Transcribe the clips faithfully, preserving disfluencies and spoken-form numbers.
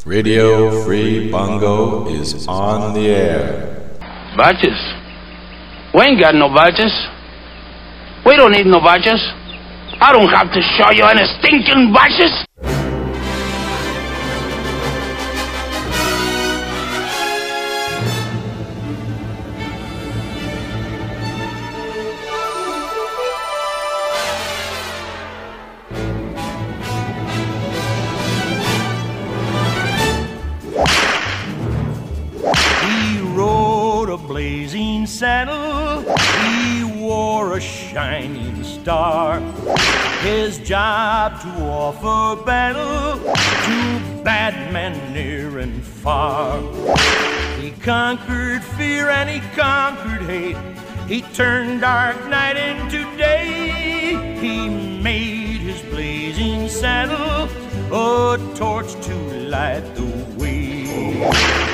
Radio Free Bongo is on the air. Badges? We ain't got no badges. We don't need no badges. I don't have to show you any stinking badges. Saddle, he wore a shining star. His job to offer battle to bad men near and far. He conquered fear and he conquered hate. He turned dark night into day. He made his blazing saddle a torch to light the way.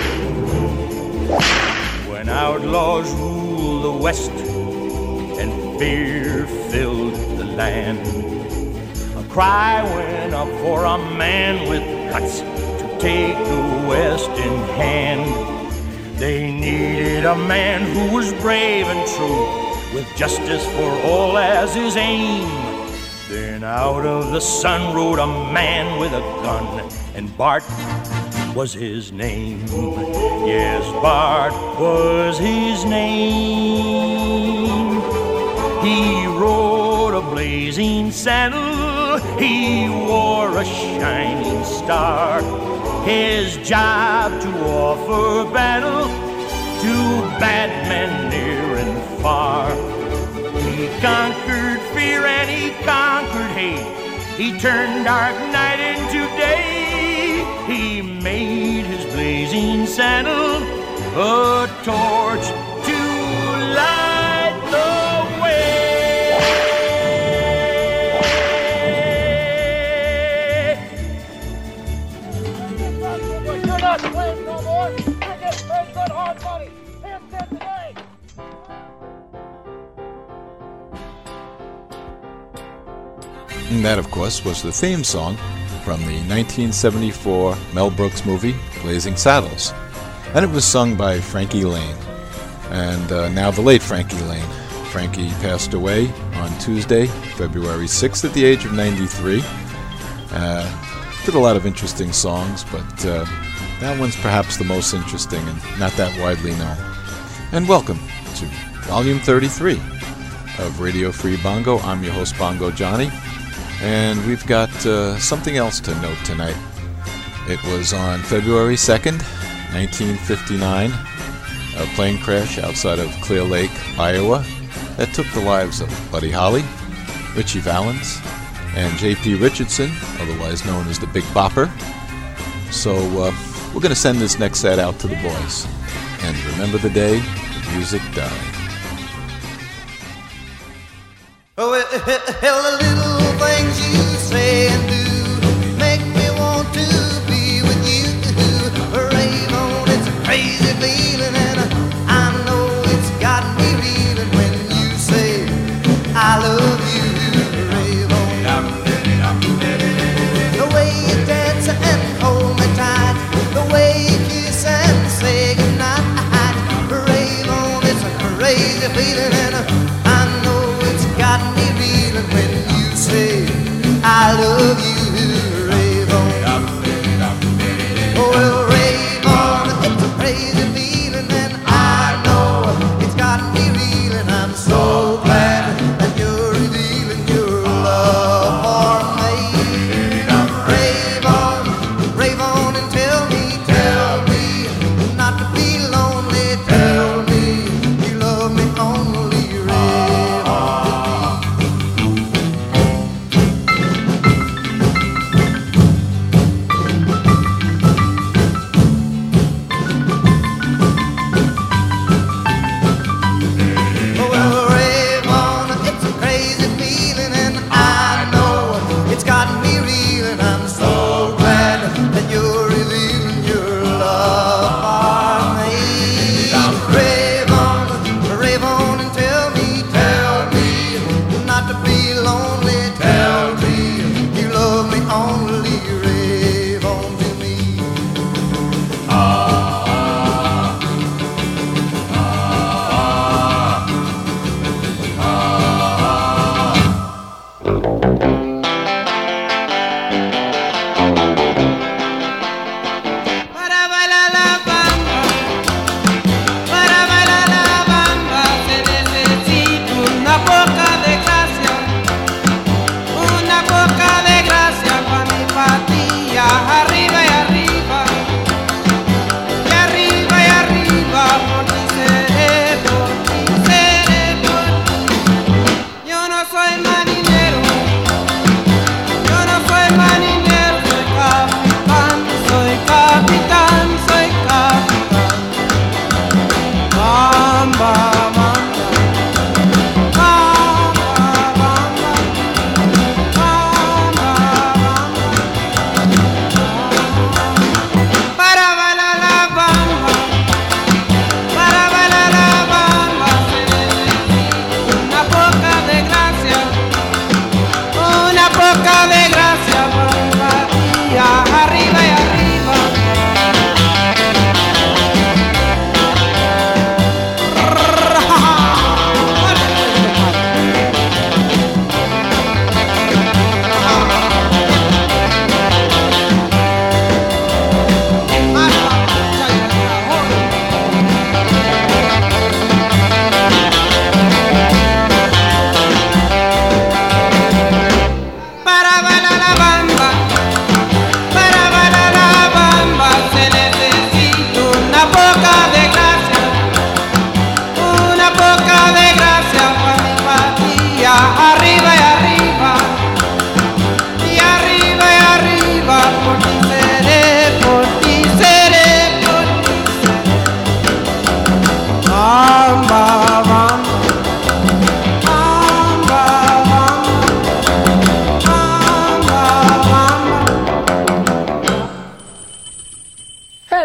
When outlaws ruled the West and fear filled the land, a cry went up for a man with guts to take the West in hand. They needed a man who was brave and true, with justice for all as his aim. Then out of the sun rode a man with a gun, and Bart was his name. Yes, Bart was his name. He rode a blazing saddle, he wore a shining star. His job to offer battle to bad men near and far. He conquered fear and he conquered hate. He turned dark night into day. He made his blazing saddle a torch to light the way. You're not playing no more. You're getting paid good hard money. Here's ten today. And that, of course, was the theme song from the nineteen seventy-four Mel Brooks movie, Blazing Saddles. And it was sung by Frankie Laine, and uh, now the late Frankie Laine. Frankie passed away on Tuesday, February sixth, at the age of ninety-three. Uh, did a lot of interesting songs, but uh, that one's perhaps the most interesting and not that widely known. And welcome to Volume thirty-three of Radio Free Bongo. I'm your host, Bongo Johnny. And we've got uh, something else to note tonight. It was on February second, nineteen fifty-nine, a plane crash outside of Clear Lake, Iowa, that took the lives of Buddy Holly, Ritchie Valens, and J P Richardson, otherwise known as the Big Bopper. So uh, we're going to send this next set out to the boys. And remember the day the music died. Oh, well, the little things you say and do make me want to be with you. Raven, it's a crazy feeling, and I know it's got me reeling when you say I love you, Raven. The way you dance and hold me tight, the way you kiss and say goodnight, Raven, it's a crazy feeling, and I know it's got me reeling when you say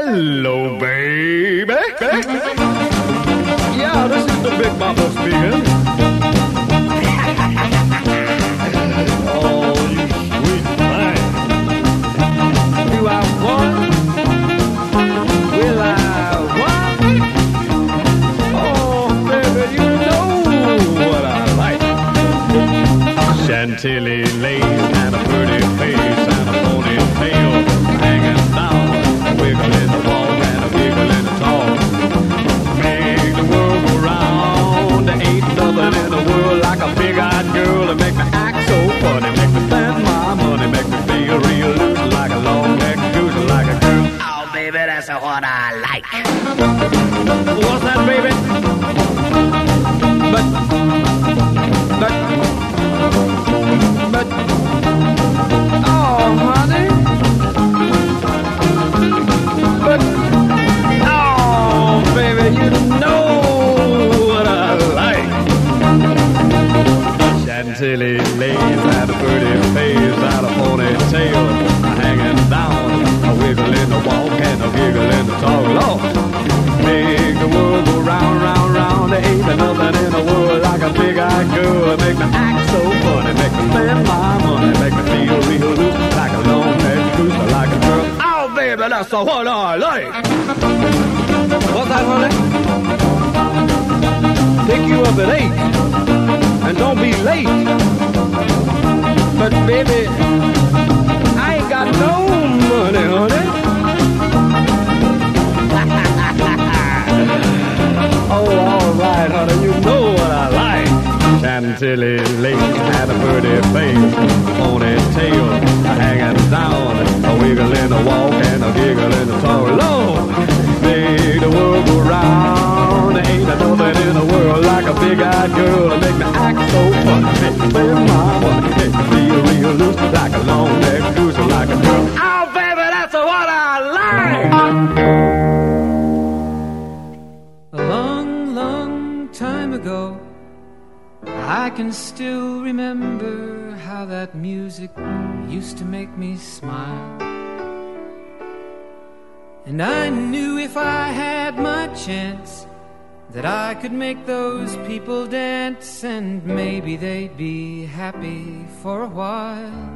Hello, baby. Yeah, this is the Big Bopper speaking. Oh, you sweet thing. Do I want? Will I want? Oh, baby, you know what I like. Chantilly lace and a pretty face and a ponytail hanging down, a wiggle in the walk and a wiggle in the talk. Make the world go round. There ain't nothing in the world like a big-eyed girl that make me act so funny, make me spend my money, make me feel real loose like a long-necked goose, like a girl. Oh, baby, that's what I like. What's that, baby? But, but, but, oh, honey. But, oh, baby, you know what I like. Chantilly lace and a pretty face and a ponytail hanging down, a wiggle in the walk and a giggle in the talk. Lord, make the world go round, round, round. There ain't nothing in the world like a big-eyed girl. Make me act so funny, make me spend my money, make me feel real loose like a long-necked goose, like a girl. Oh, baby, that's what I like. What's that, honey? Pick you up at eight, and don't be late. But, baby, I ain't got no money, honey. Oh, all right, honey, you know what I like. Chantilly lace and a pretty face, ponytail hanging down, a wiggle in the walk and a giggle in the talk. Lord, make the world go round. There ain't nothing in the world like a big-eyed girl to make me act so funny, make me spend my money, make me feel real loose like a long-necked goose, like a girl. Oh, baby, that's what I like. A long, long time ago, I can still remember how that music used to make me smile. And I knew if I had my chance that I could make those people dance, and maybe they'd be happy for a while.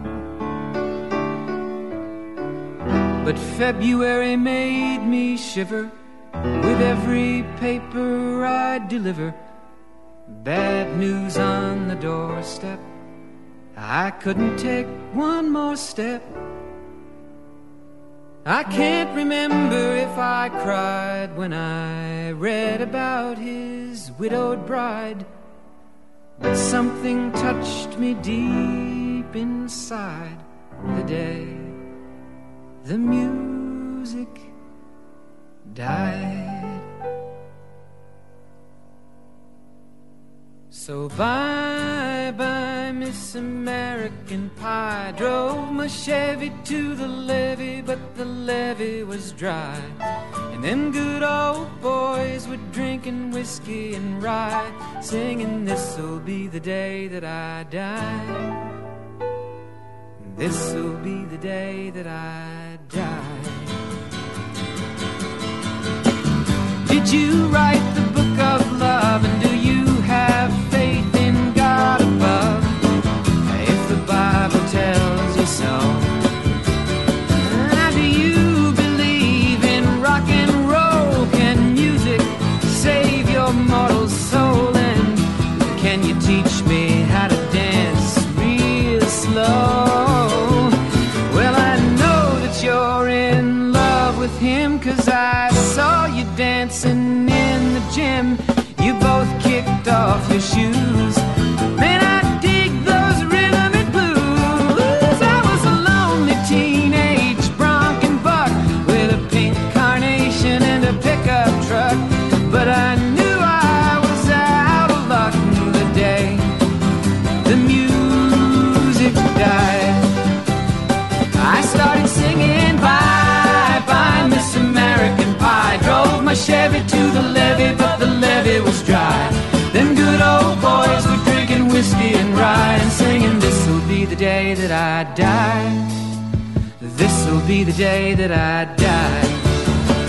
But February made me shiver with every paper I'd deliver. Bad news on the doorstep, I couldn't take one more step. I can't remember if I cried when I read about his widowed bride, but something touched me deep inside the day the music died. So bye-bye, Miss American Pie. Drove my Chevy to the levee, but the levee was dry. And them good old boys were drinking whiskey and rye, singing, this'll be the day that I die. This'll be the day that I die. Did you write the book of love, and do you have faith in God above? If the Bible tells you so, do you believe in rock and roll? Can music save your mortal soul? And can you teach me how to dance real slow? Well, I know that you're in love with him, 'cause I saw you dancing in the gym. You both kicked off your shoes. Man, I dig those rhythm and blues. I was a lonely teenage bronc and buck with a pink carnation and a pickup truck, but I knew I was out of luck the day the music died. I started singing bye bye Miss American Pie. Drove my Chevy to the levee, but the levee was dry. Them good old boys were drinking whiskey and rye and singing, this'll be the day that I die. This'll be the day that I die.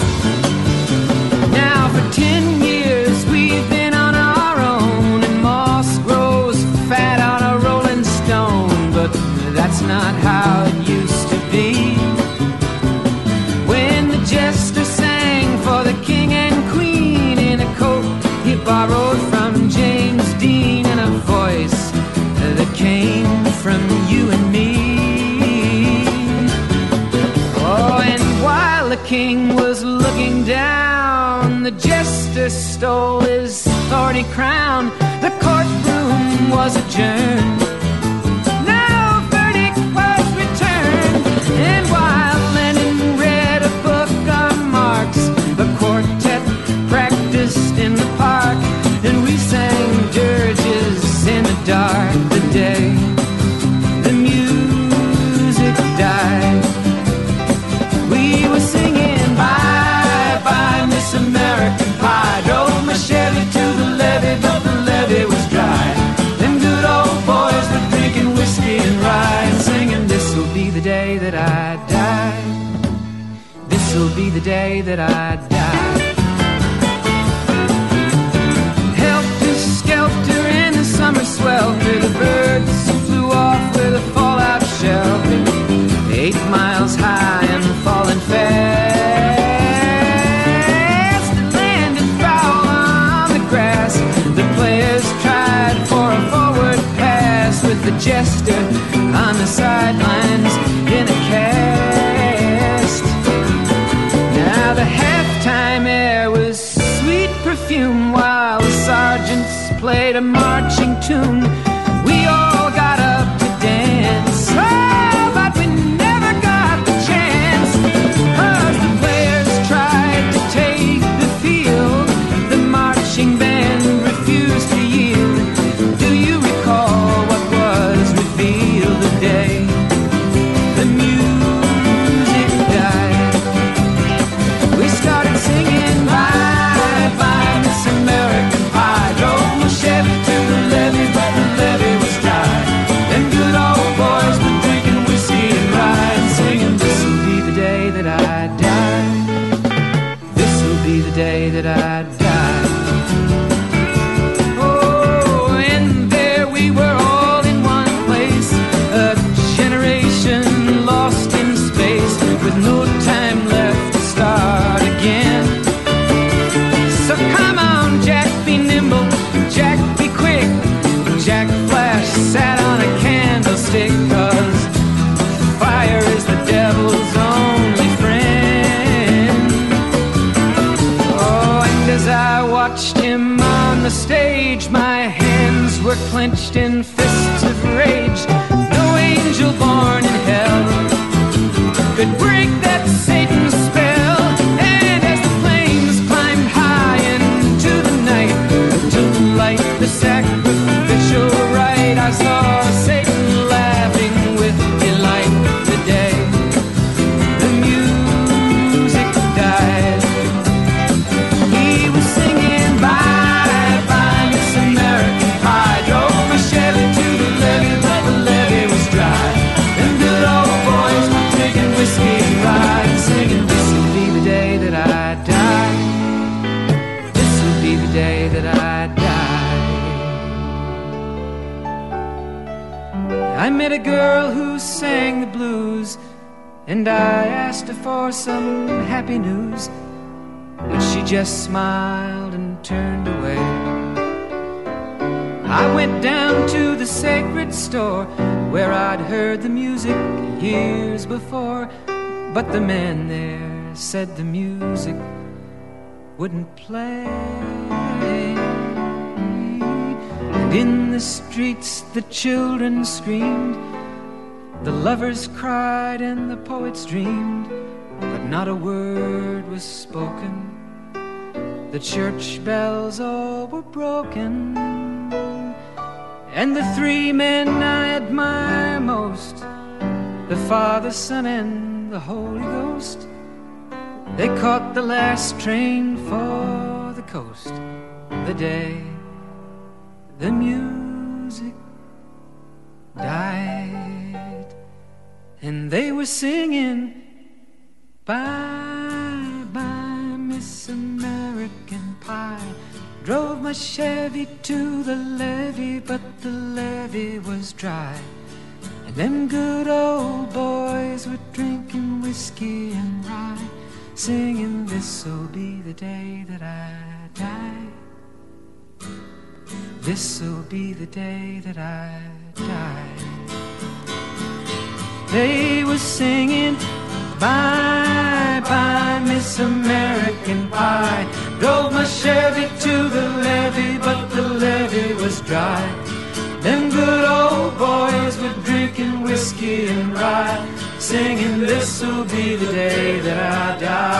not how it used to be. When the jester sang for the king and queen in a coat he borrowed from James Dean, and a voice that came from you and me. Oh, and while the king was looking down, the jester stole his thorny crown. The courtroom was adjourned. No verdict was returned. And while Lenin read a book on Marx, the quartet practiced in the park, and we sang dirges in the dark. The day the music died, we were singing bye bye Miss American Pie. Drove my Chevy to the levee, but the levee was dry. Them good old boys were drinking whiskey and rye and singing, this'll be the day that I die. This'll be the day that I die. Helter skelter in the summer swelter, the birds flew off with a fallout shelter, eight miles high and falling fast. It landed foul on the grass. The players tried for a forward pass, with the jester on the sidelines in a cast. Now the halftime air was sweet perfume, while the sergeants played a marching tune. We all got up to dance, oh, but we never got the chance, 'cause the players tried to take the field. The marching band refused to yield. Do you recall what was revealed the day the music died? We started singing bye bye Miss American Pie. Drove my Chevy to the levee, but the levee was dry. Them good old boys were drinking whiskey and rye and singing, this'll be the day that I die. This'll be the day that I die. Oh, and there we were all in one place, a generation lost in space, with no time left to start again. So come on, Jack, be nimble, Jack, be quick. Jack Flash sat on a candlestick, 'cause fire is the devil's only friend. Oh, and as I watched him on the stage, my hands were clenched in fists of rage. No angel born in hell could break that Satan's spell. And as the flames climbed high into the night to light the sacrificial rite, I saw Satan laughing with delight. The day the music died, he was singing bye bye Miss American Pie. Drove my Chevy to the levee, but the levee was dry. Them good old boys were drinking whiskey and rye and singing, this'll be the day that I die. This'll be the day that I die. I met a girl who sang the blues, and I asked her for some happy news, but she just smiled and turned away. I went down to the sacred store where I'd heard the music years before, but the man there said the music wouldn't play. And in the streets the children screamed, the lovers cried and the poets dreamed, but not a word was spoken. The church bells all were broken, and the three men I admire most, the Father, Son, and the Holy Ghost, they caught the last train for the coast. The day the music died, and they were singing bye bye Miss American Pie. Drove my Chevy to the levee, but the levee was dry. Them good old boys were drinking whiskey and rye, singing this'll be the day that I die. This'll be the day that I die. They were singing bye bye Miss American Pie. Drove my Chevy to the levee, but the levee was dry. Them good old boys were drinking whiskey and rye, singing this'll be the day that I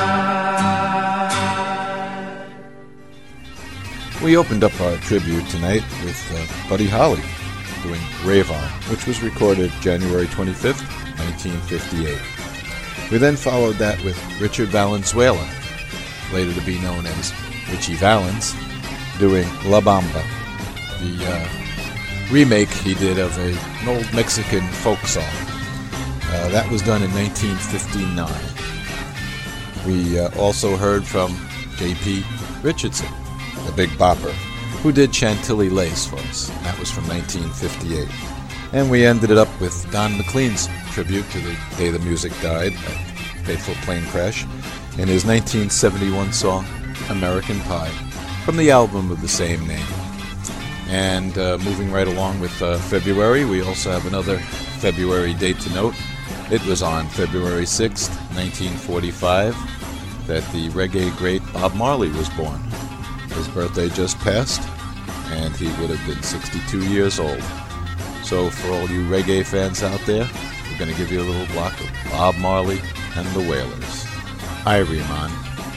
die. We opened up our tribute tonight with uh, Buddy Holly doing Rave On, which was recorded January twenty-fifth, nineteen fifty-eight. We then followed that with Richard Valenzuela, later to be known as Richie Valens, doing La Bamba, the uh, remake he did of a, an old Mexican folk song. Uh, that was done in nineteen fifty-nine. We uh, also heard from J P Richardson, the Big Bopper, who did Chantilly Lace for us. That was from nineteen fifty-eight. And we ended it up with Don McLean's tribute to the day the music died, a fateful plane crash, in his nineteen seventy-one song, American Pie, from the album of the same name. And uh, moving right along with uh, February, we also have another February date to note. It was on February sixth, nineteen forty-five, that the reggae great Bob Marley was born. His birthday just passed, and he would have been sixty-two years old. So for all you reggae fans out there, we're going to give you a little block of Bob Marley and the Wailers. Irie Man.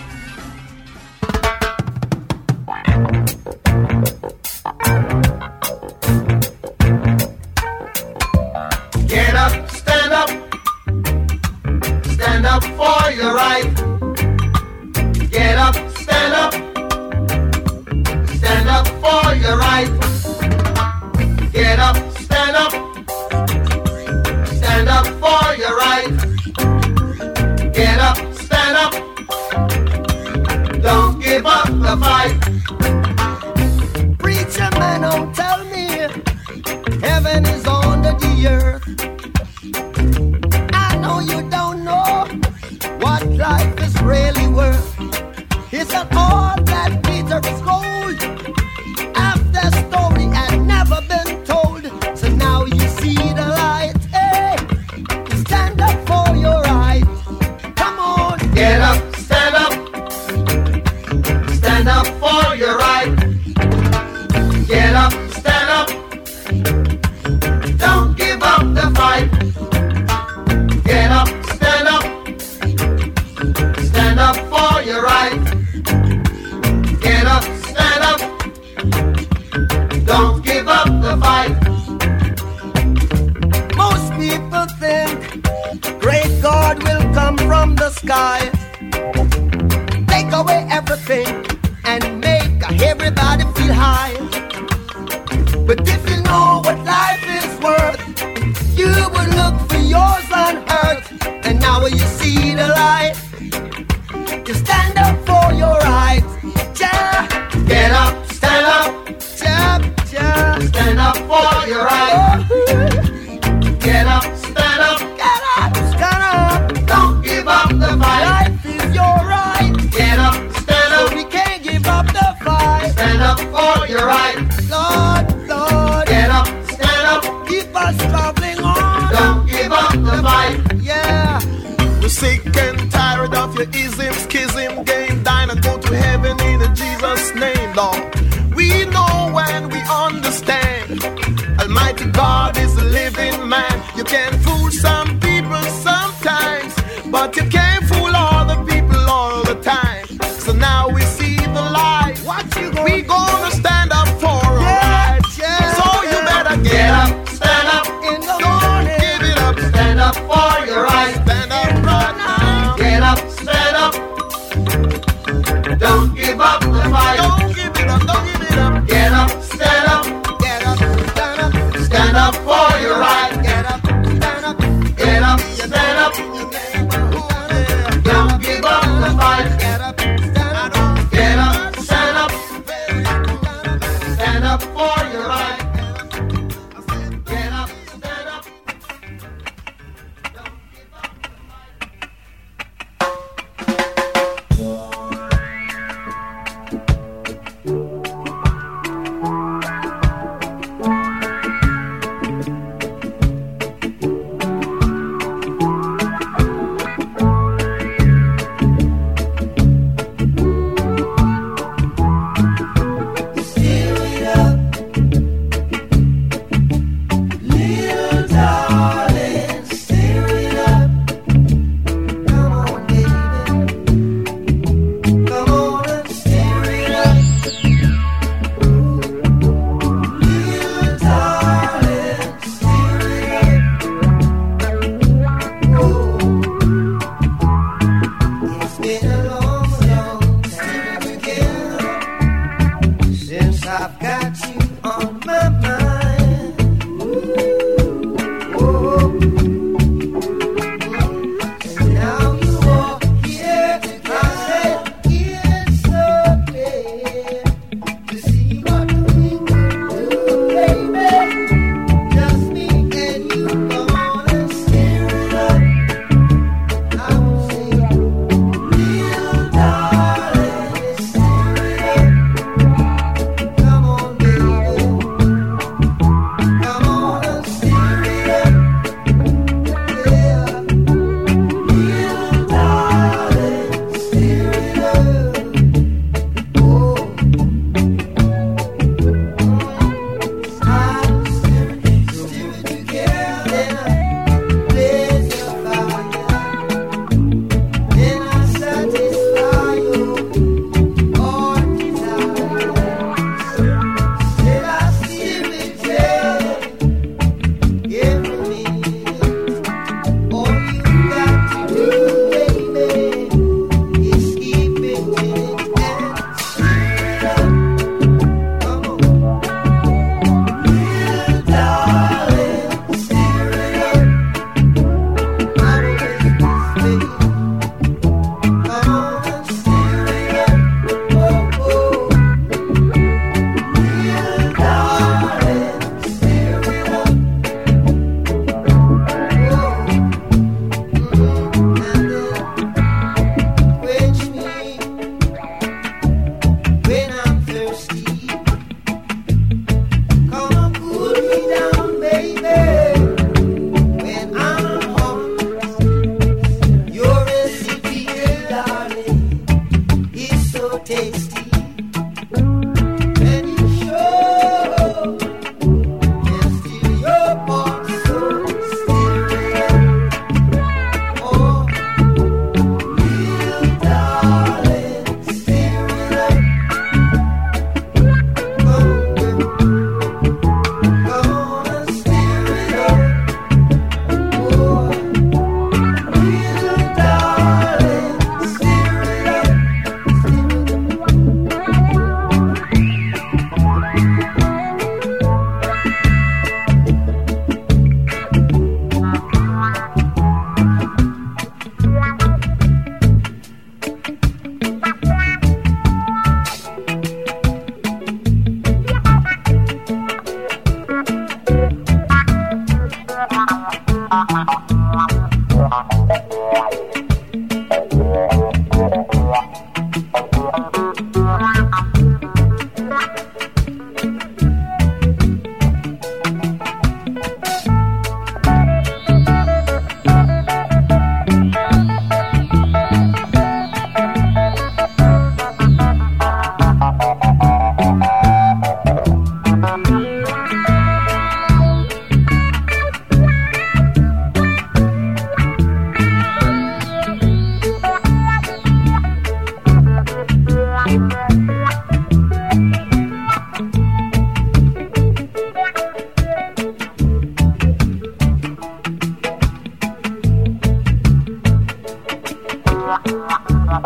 Get up, stand up, stand up for your right. Get up, stand up, stand up for your right. Get up, stand up, stand up for your right. Get up, stand up, don't give up the fight. Preacher man, don't tell me heaven is under the earth. I know you don't know what life is really worth. It's not all that glitter is gold. Half the story had never been told. So now you see the light. Hey, stand up for your right. Come on, get up, stand up, stand up for your right. Get up, stand up, don't give up the fight. Get up, stand up, stand up for your right. Get up, stand up, don't give up the fight. Most people think great God will come from the sky, take away everything and make everybody feel high. But if you know what life is worth, you would look for yours on earth. And now you see the light, you stand up for your rights. Yeah. Get up, stand up, yeah, yeah. Stand up for your rights. Get up, stand up, get up, stand up. Don't give up the fight. Life is your right. Get up, stand up, so we can't give up the fight. Stand up for your right. Lord, Lord, get up, stand up, keep us traveling on. Don't give up the fight. Yeah. We're sick and tired of your ism, schism, game. Dine and go to heaven in Jesus' name, Lord. We know and we understand. Almighty God is a living man. You can fool some people sometimes, but you can't fool all the people all the time. So now we see the light. What you gonna we gonna stand up for our yeah, rights. Yeah, so you better get, get up, stand up in the morning. Give it up, stand up for your rights. Stand up right now. Get up, stand up,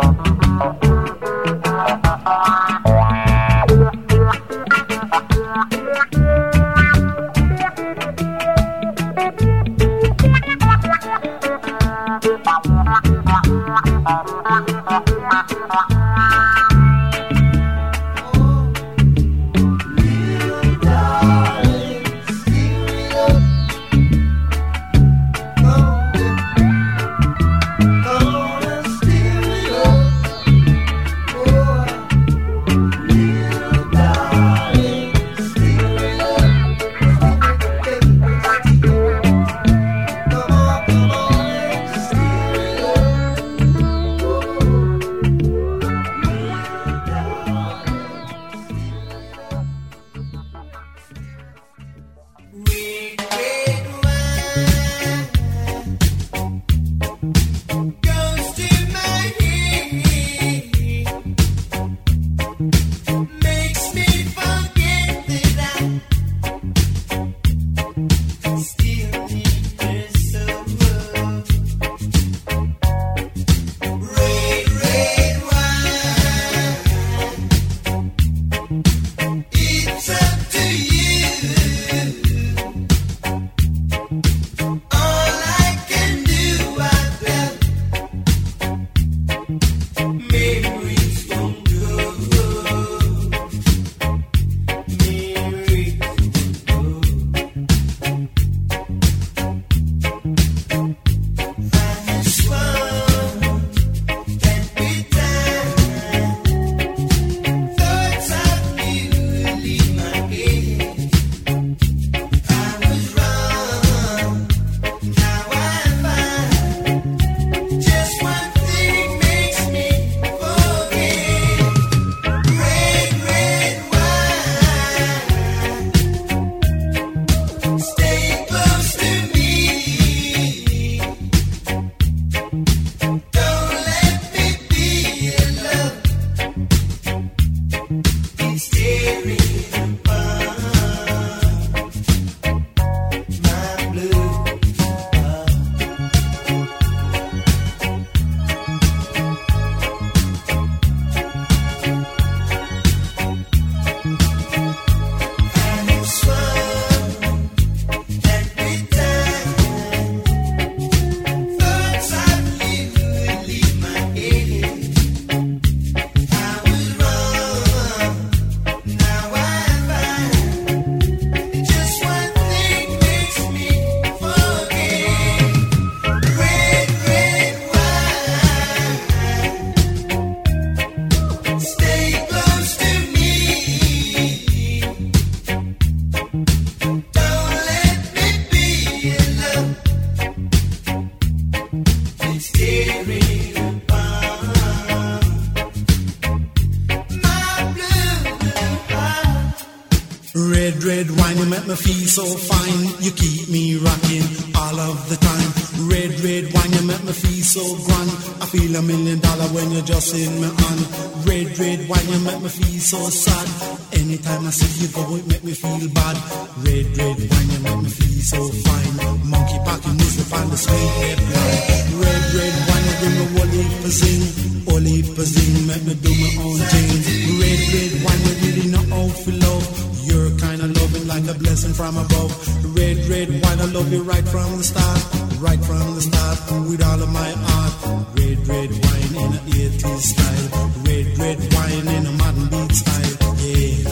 Red, red wine, you make me feel so fine. You keep me rocking all of the time. Red, red wine, you make me feel so grand. I feel a million dollar when you're just in my hand. Red, red wine, you make me feel so sad. Anytime I see you go, it make me feel bad. Red, red wine, you make me feel so fine. Monkey packing music on the sweet red wine. Red, red wine, you give me whole heap of zing. Whole heap of zing, make me do my own thing. Red, red wine, you really know how to love. You're kind of loving like a blessing from above. Red, red wine, I love you right from the start. Right from the start, with all of my heart. Red, red wine in a eighties style. Red, red wine in a modern beat style. Yeah.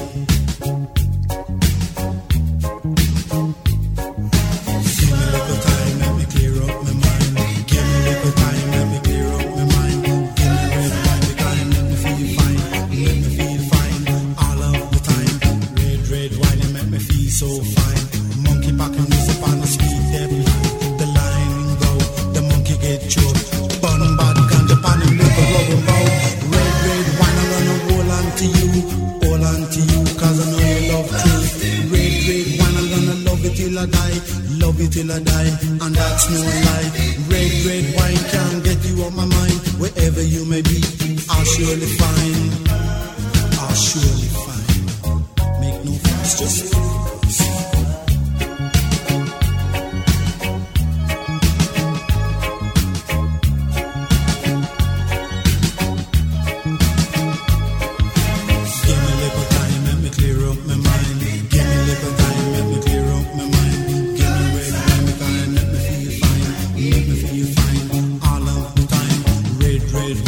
Give me a little time, let me clear up my mind. Give me a little time, let me clear up my mind. Give me red wine, the time, let me feel fine. Let me feel fine all of the time. Red, red wine, you make me feel so fine. Monkey packing music on the sweet dead line. The line go, the monkey get choked. Bun bad ganja pan and make a rubber bow. Red, red wine, I'm gonna hold on to you. Hold on to you, cause I know you love truth. Red, red wine, I'm gonna love it till I die. Love it till I die, and that's no lie. Red, red wine can't get you off my mind. Wherever you may be, I'll surely find. I'll surely find. Make no fuss, just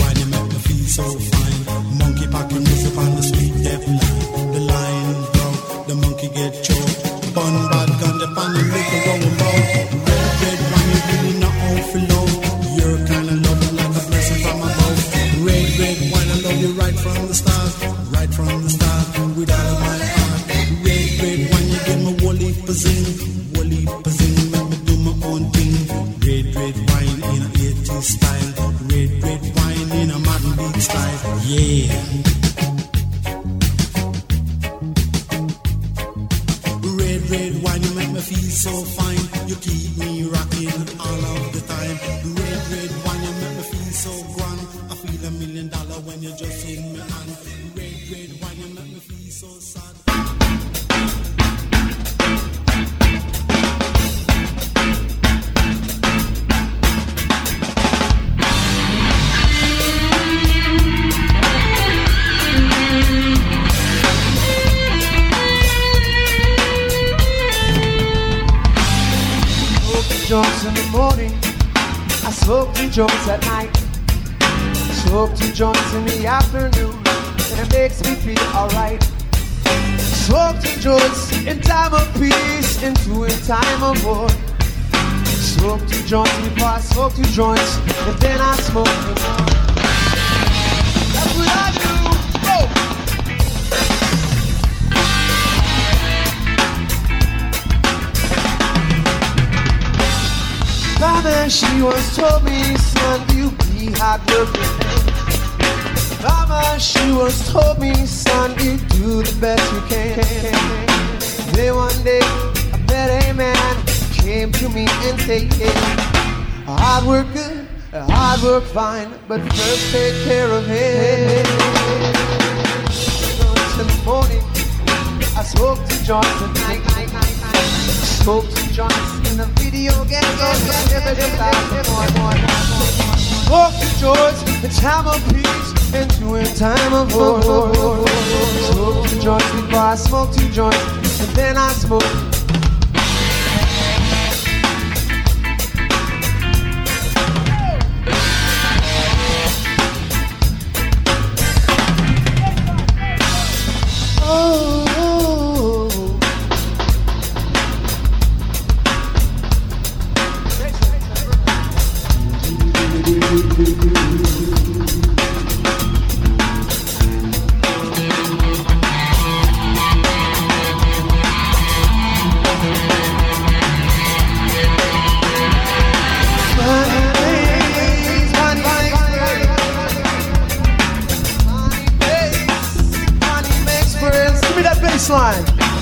wine you make me feel so fine. Monkey packing music on the street, deaf line. The line broke, the monkey get choked. Bun bad ganja pan and liquor going low. Red, red wine you really not out for love. You're kind of loving like a blessing from above. Red, red wine I love you right from the start. Right from the start, with all of my heart. Red, red wine you give me woolly pazing. Woolly pazing, make me do my own thing. Red, red wine in a eighties style. Red, red wine in a modern beat style. Yeah. Red, red wine, you make me feel so fine. You keep me rocking all of the time. Red, red wine, you make me feel so grand. I feel a million dollar when you just in me hand. Red, red wine, you make me feel so sad. Joints in the morning, I smoke two joints at night. Smoke two joints in the afternoon, and it makes me feel alright. Smoke two joints in time of peace, and two in time of war. Smoke two joints before I smoke two joints, and then I smoke two more. That's what I do. Go! Mama, she once told me, son, you be hardworking. Mama, she once told me, son, you do the best you can. Then one day, I met a man, came to me and said, yeah, hard work good, hard work fine, but first take care of him. In the morning, I smoke two joints at night. Smoke two joints in the video game. Smoke two joints in time of peace and two in time of war. Smoke two joints before I smoke two joints, and then I smoke. Line.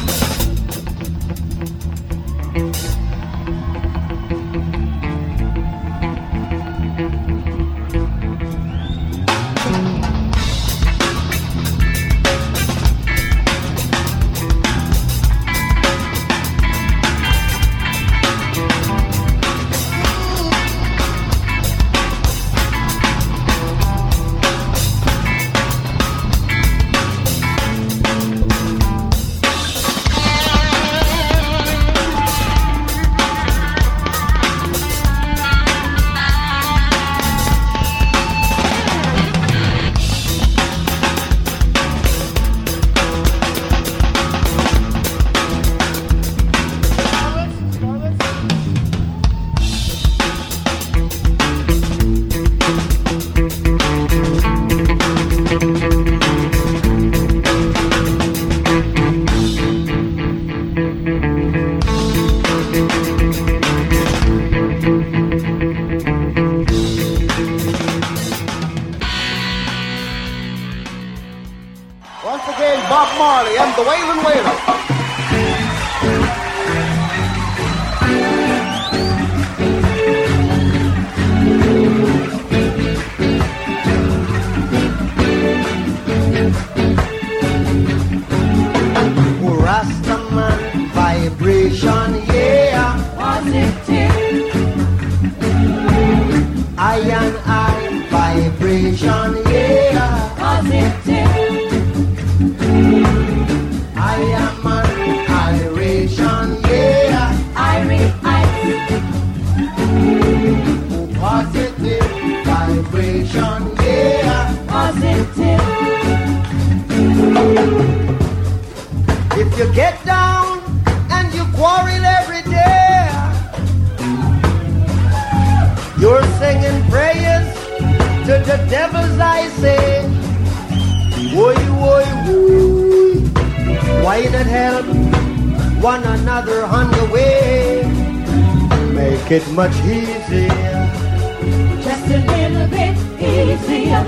Bob Marley and the Wailin' Wailers. Rastaman vibration, yeah. Positive. I and I vibration, yeah. Positive. I am a You get down and you quarrel every day. You're singing prayers to the devils, I say. Woy, woy, woy. Why not help one another on the way? Make it much easier. Just a little bit easier.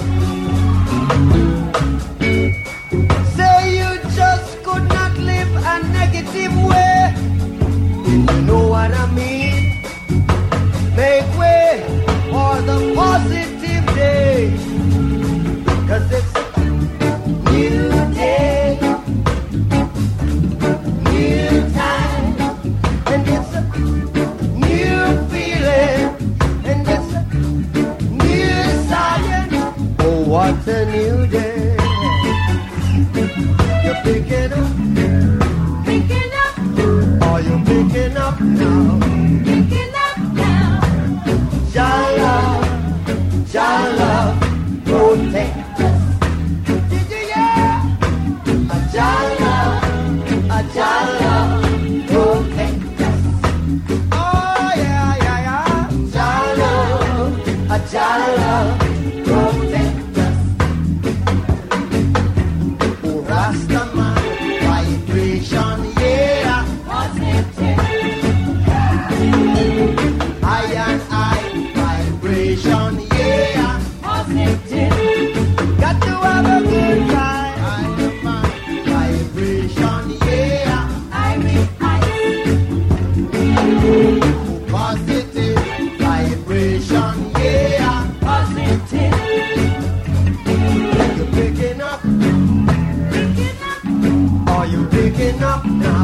Say you just could not live a negative way. You know what I mean? Make way for the positive day. Cause it's a new day, new time, and it's a new feeling, and it's a new science. Oh, what a new day. You're picking up, Picking up, are you picking up now? picking up now. Jah love, Jah love, protect us. Did you hear? A Jah love, a Jah love, protect us. Oh yeah, yeah, yeah. Jah love, a Jah love, protect us. Oh Rastaman, vibration, yeah. I and I, vibration, yeah. Got to have a good time. I am my vibration, yeah. Positive vibration, yeah. You're picking up. Are you picking up now?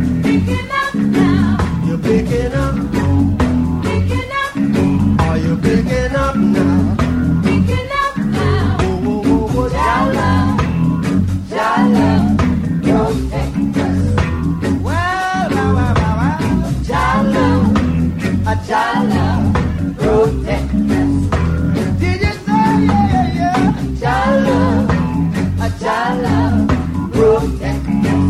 You're picking up. Are you picking up now? Oh, oh, oh, oh, Jah love, Jah love, protect us. Well, well, well, well, well. Jah love, a Jah love, protect us. Did you say yeah, yeah, yeah? Jah love, a Jah love, protect us.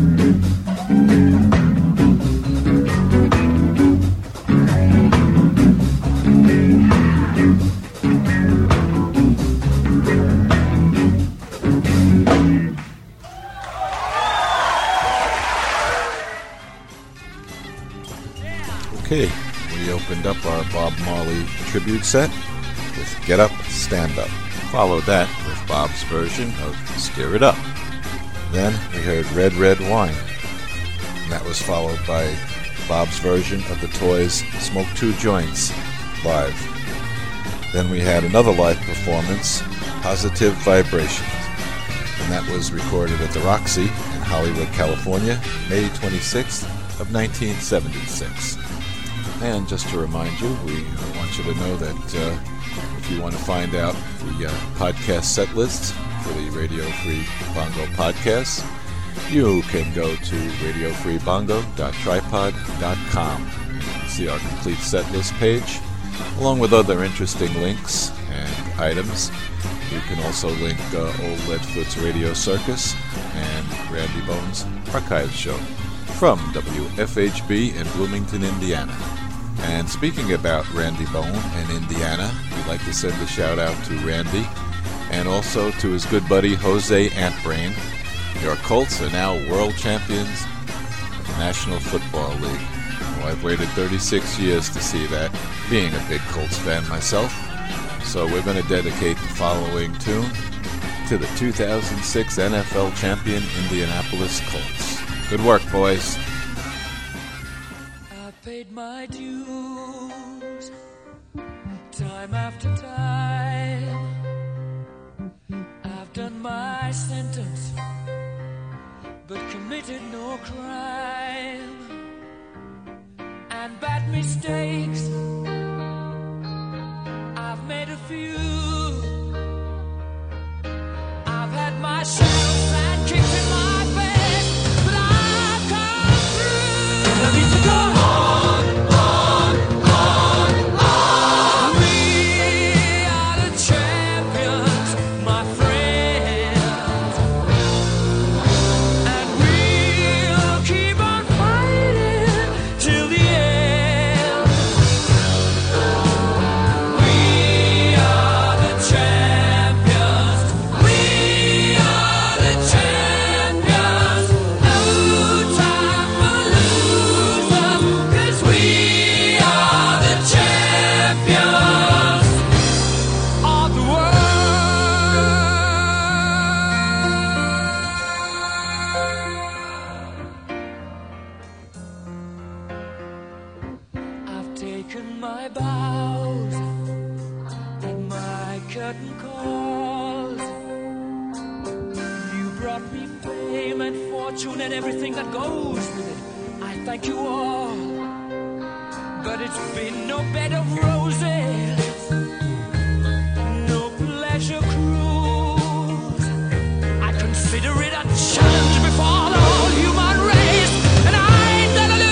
Okay, we opened up our Bob Marley tribute set with Get Up, Stand Up. Followed that with Bob's version of Stir It Up. Then we heard Red Red Wine. And that was followed by Bob's version of the Toys' Smoke Two Joints live. Then we had another live performance, Positive Vibrations. And that was recorded at the Roxy in Hollywood, California, May twenty-sixth of nineteen seventy-six. And just to remind you, we want you to know that uh, if you want to find out the uh, podcast set lists for the Radio Free Bongo podcasts, you can go to radio free bongo dot tripod dot com. See our complete set list page, along with other interesting links and items. You can also link uh, Old Leadfoot's Radio Circus and Randy Bone's Archive Show from W F H B in Bloomington, Indiana. And speaking about Randy Bone and Indiana, we'd like to send a shout out to Randy and also to his good buddy Jose Antbrain. Your Colts are now world champions of the National Football League. Well, I've waited thirty-six years to see that, being a big Colts fan myself. So we're going to dedicate the following tune to the two thousand six N F L champion Indianapolis Colts. Good work, boys. Paid my dues time after time. I've done my sentence, but committed no crime. And bad mistakes, I've made a few. I've had my share of sand kicked in my face, but I've come through. I need to go home. And we fortune and everything that goes with it. I thank you all, but it's been no bed of roses, no pleasure cruise. I consider it a challenge before the whole human race, and I ain't gonna lose.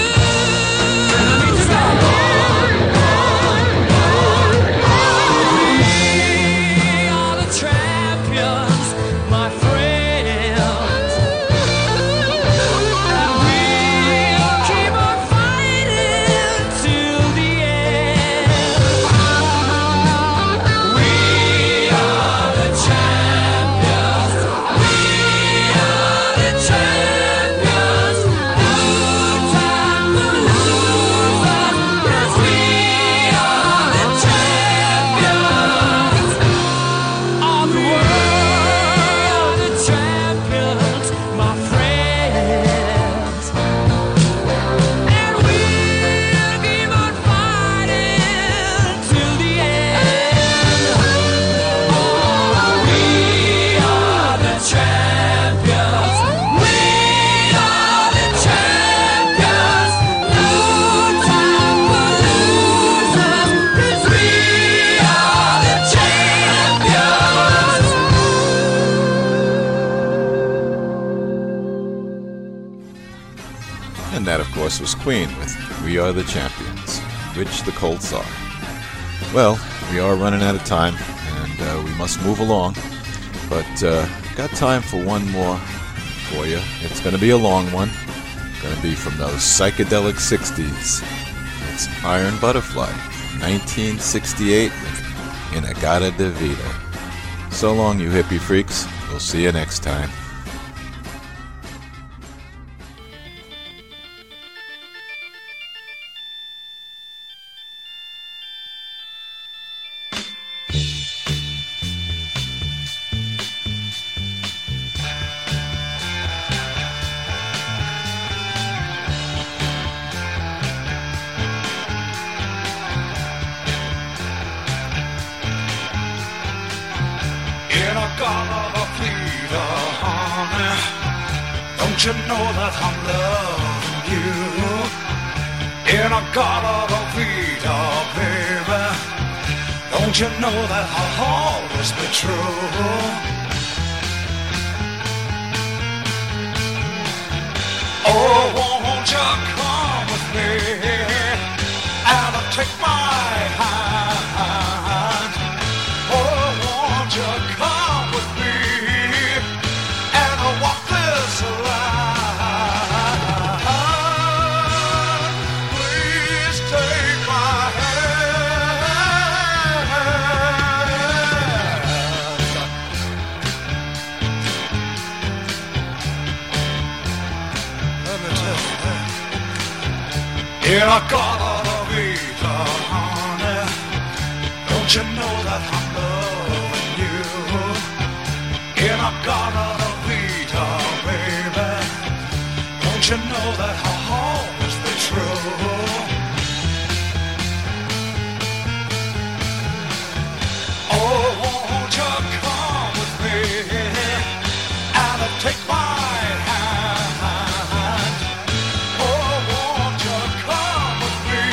We are the champions, my friends, and we'll keep on fighting till the end. We are the champions. We are the champions. No time for losers, 'cause we are the champions of the world, the champions, my friends. And we'll keep on fighting till the end. Oh, we are the champions. We are the champions. No time for losers, 'cause we are the champions. And that, of course, was Queen with We Are the Champions, which the Colts are. Well, we are running out of time, and uh, we must move along. But uh, got time for one more for you. It's going to be a long one. Going to be from those psychedelic sixties. It's Iron Butterfly, nineteen sixty-eight with Inagata DeVita. So long, you hippie freaks. We'll see you next time. In a garden of Peter, honey, don't you know that I'm loving you? In a garden of Peter, baby, don't you know that I'll always be true? Oh, won't you come with me and take my hand? Oh, won't you come with me and walk this line? Please take my hand. Let me tell you, in a garden of Eden, honey, don't you know that I'm loving you? In a garden of Eden, baby, don't you know that I'll always be true? Oh, won't you come with me and take my hand? Oh, won't you come with me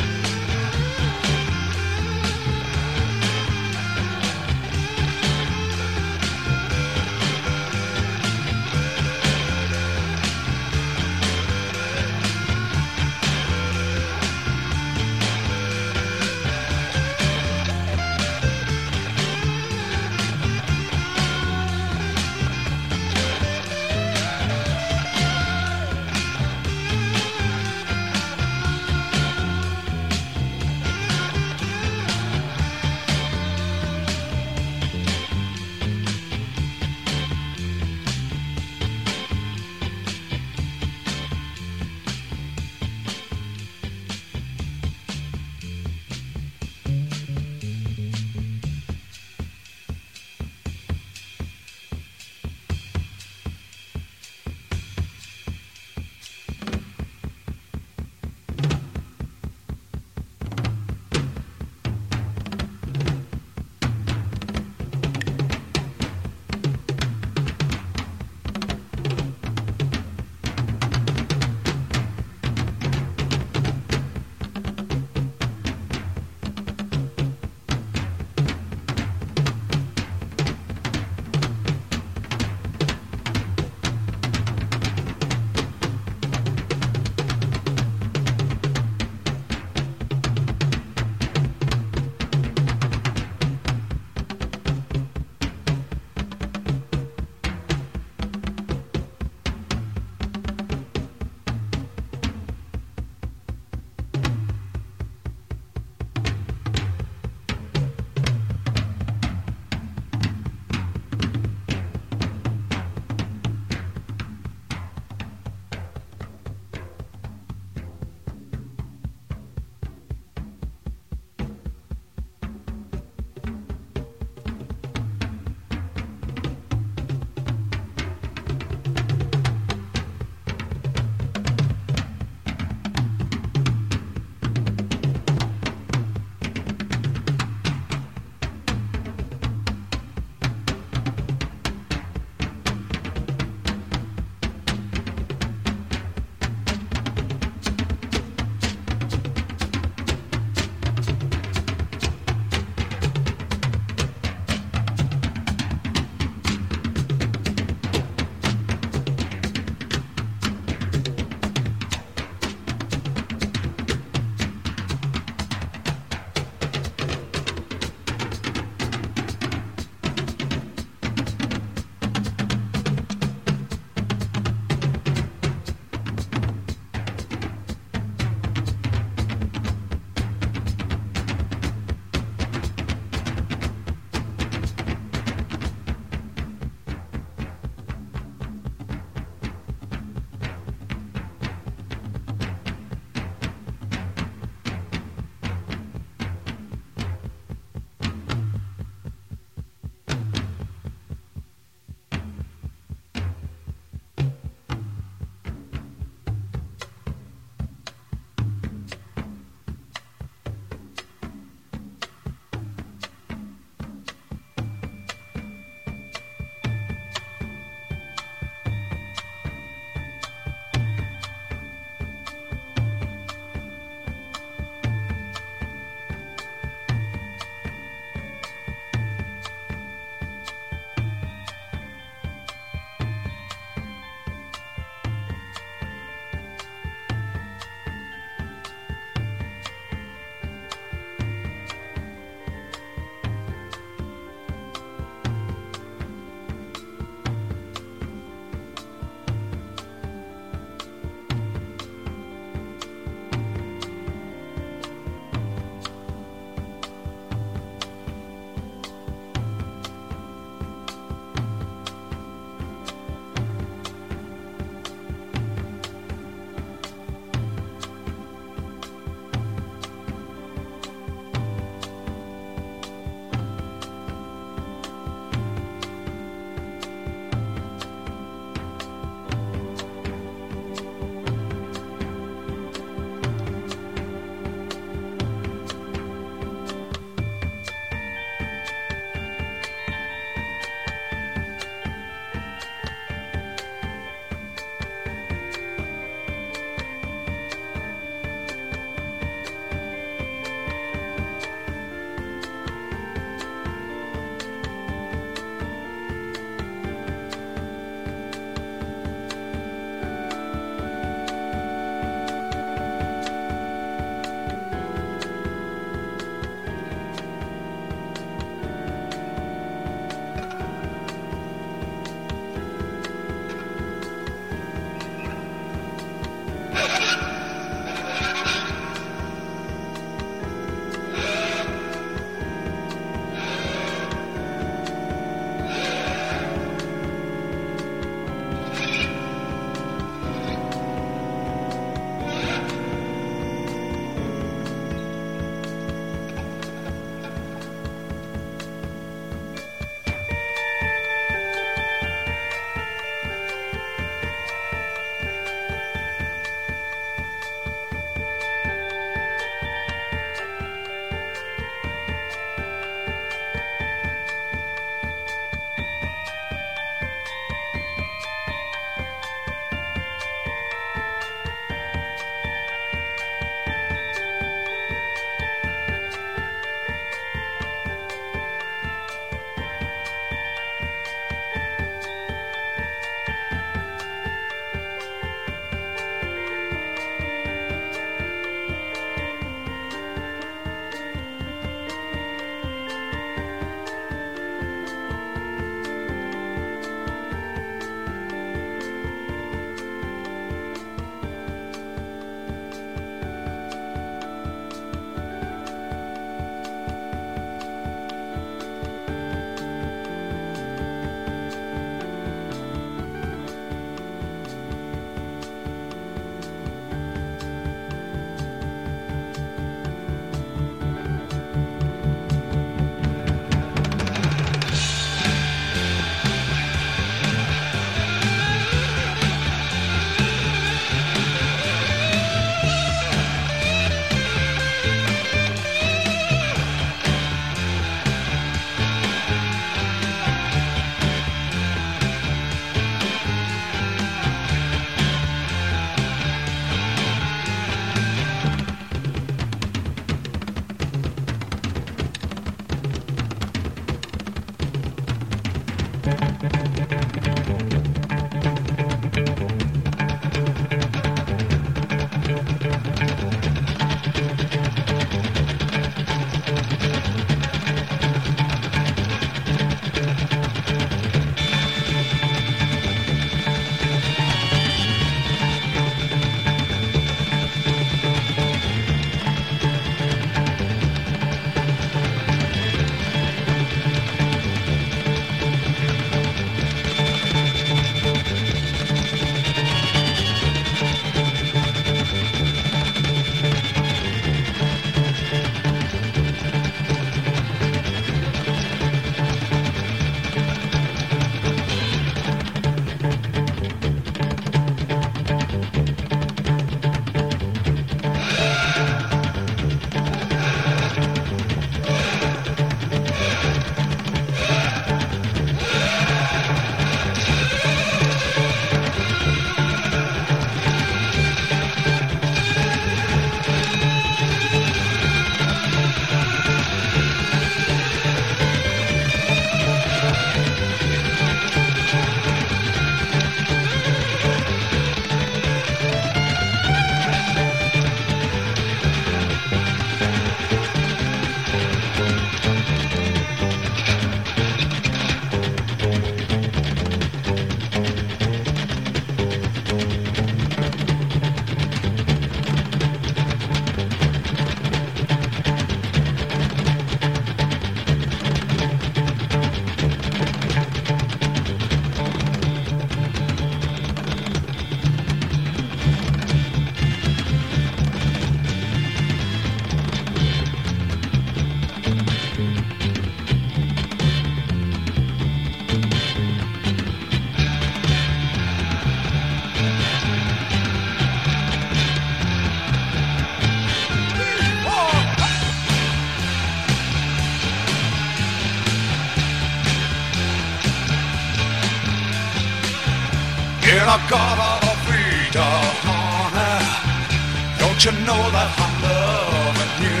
In a garden of freedom, honey, don't you know that I'm loving you?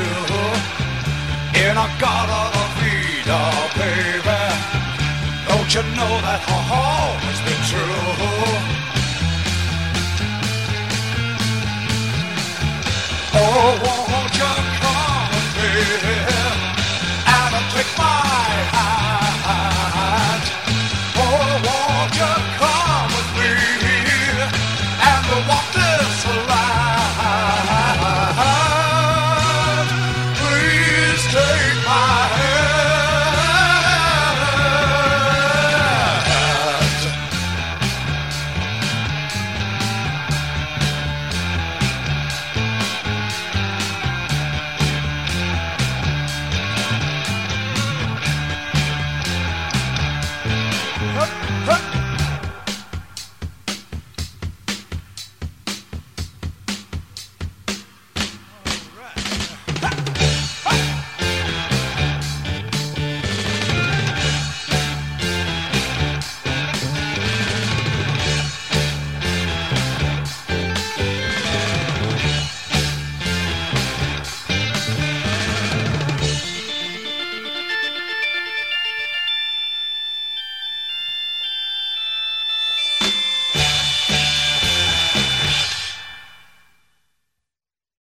In a garden of freedom, baby, don't you know that I'll always be true? Oh, won't you come with me?